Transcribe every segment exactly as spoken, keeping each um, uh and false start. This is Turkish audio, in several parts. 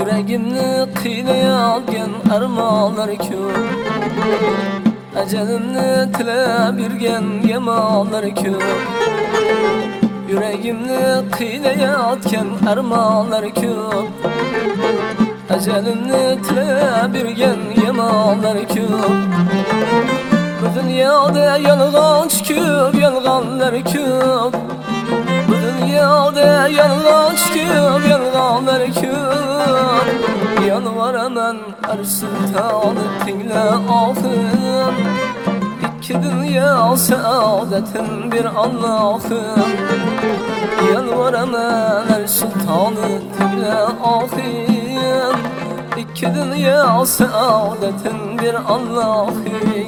Yüreğimni qiynayan armonlar ko'p, ajalimni tilab yurgan yamonlar ko'p. Yüreğimni qiynayotgan armonlar ko'p, ajalimni tilab yurgan yamonlar ko'p. Bu dunyoda yolg'onchi ko'p, yolg'onlar ko'p. Bu dunyoda yolg'onchi ko'p, yolg'onlar ko'p. Yalvaraman har sultoni tingla ohim, ikki dünya saadetin bir Allah'ım. Yalvaraman her sultanı tingla ahim, ikki dünya saadetin bir Allah'ım.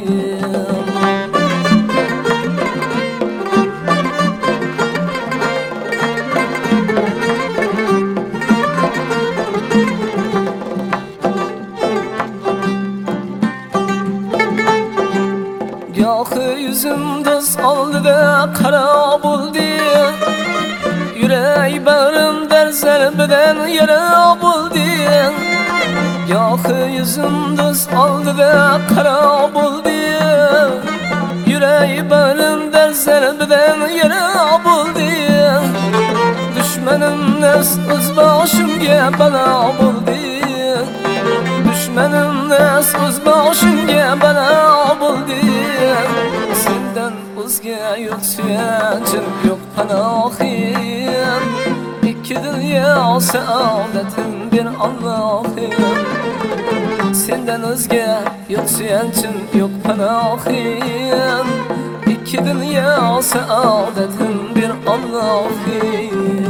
Gahı yüzüm dost oldu da kara buldu, yürek bağrım derselbiden yara buldu. Gahı yüzüm dost oldu da kara buldu, yürek bağrım derselbiden yara buldu. Düşmenim nes öz başımga bala buldu, düşmenim nes öz başımga bala buldu. Senden o'zga yok suyanchim, yok panohim, ikki dünya saadetin bir Allah'ım. Senden o'zga yok suyanchim, yok panohim, ikki dünya saadetin bir Allah'ım.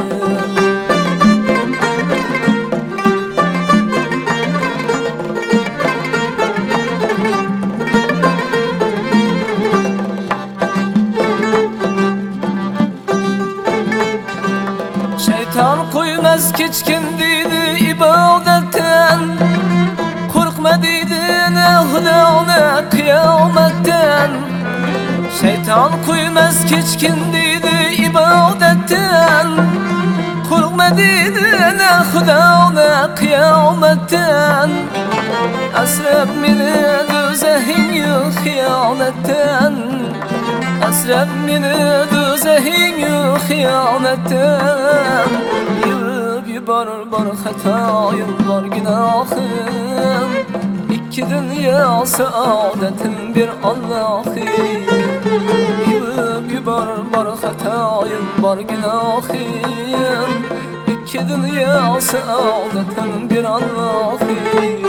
Şeytan koymaz keçkin deydi ibadetten, korkma deydi ne huda ne kıyametten. Şeytan koymaz keçkin deydi ibadetten, korkma deydi ne huda ne kıyametten. Asrab meni do'zaxing xiyonetten, asrab meni do'zaxing xiyonetten. Yurib yuborur bor xatoyim, bor gunohim, ikki dünya saadetin bir Allah'ım. Yurib yuborur bor xatoyim, bor gunohim, ikki dünya saadetin bir Allah'ım.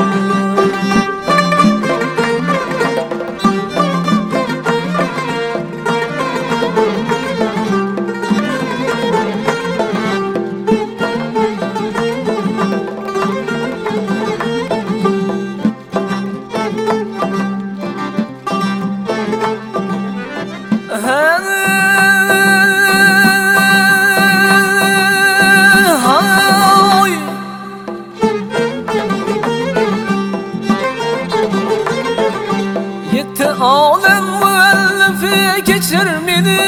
Yetti alem müellifi geçir meni,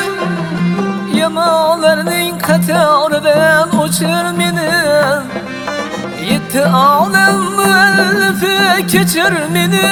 yamalarning qatoridan uçur meni. Yetti alem müellifi geçir meni,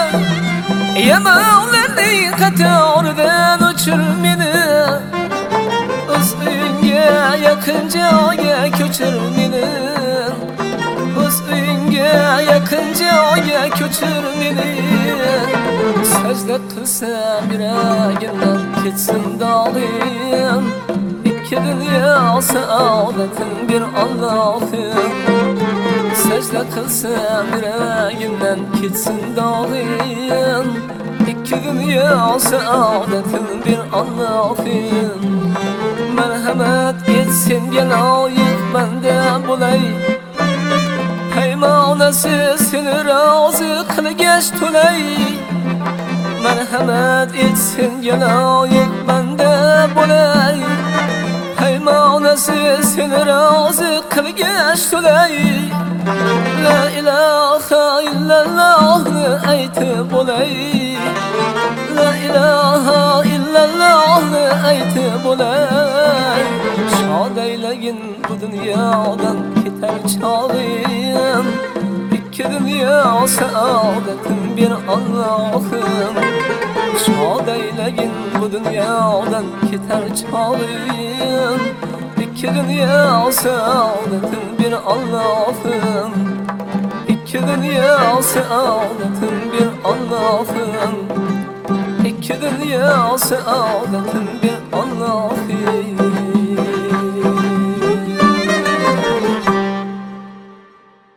yamalarning qatoridan uçur meni. O'z uyingga yaqin joyga ko'chir meni, o'z uyingga yaqin joyga ko'chir meni. Secde qilsam yuragimdan ketsin dog'im, ikki dünya saadetin bir Allah'ım. Secde qilsam yuragimdan ketsin dog'im, ikki dünya saadetin bir Allah'ım. Merhamet et senga loyiq banda bo'lay, paymonasiz seni rozi qilgach to'lay. Merhamet et senga loyiq banda bo'lay, paymonasiz seni rozi qilgach to'lay. La ilaha illallohni aytib bo'lay, la ilaha illallohni aytib bo'lay. Shod aylagin bu dunyodan ketar chog'im, dünya saadetin bir Allah'ım. Şad eylegin bu dünyadan keter çağın. İki dünya saadetin bir Allah'ım. İki dünya saadetin bir Allah'ım. İki dünya saadetin bir Allah'ım.